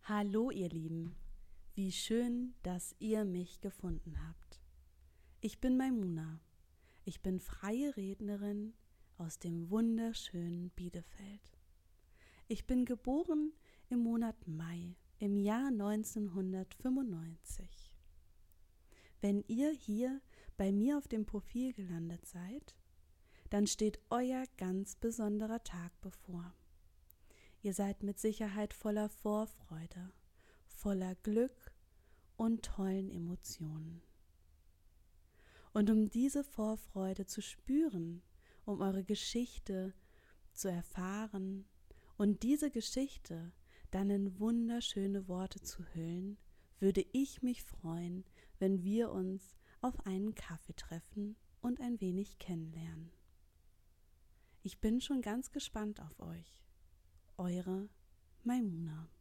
Hallo ihr Lieben, wie schön, dass ihr mich gefunden habt. Ich bin Maimuna, ich bin freie Rednerin aus dem wunderschönen Bielefeld. Ich bin geboren im Monat Mai im Jahr 1995. Wenn ihr hier bei mir auf dem Profil gelandet seid, dann steht euer ganz besonderer Tag bevor. Ihr seid mit Sicherheit voller Vorfreude, voller Glück und tollen Emotionen. Und um diese Vorfreude zu spüren, um eure Geschichte zu erfahren und diese Geschichte dann in wunderschöne Worte zu hüllen, würde ich mich freuen, wenn wir uns auf einen Kaffee treffen und ein wenig kennenlernen. Ich bin schon ganz gespannt auf euch. Eure Maimuna.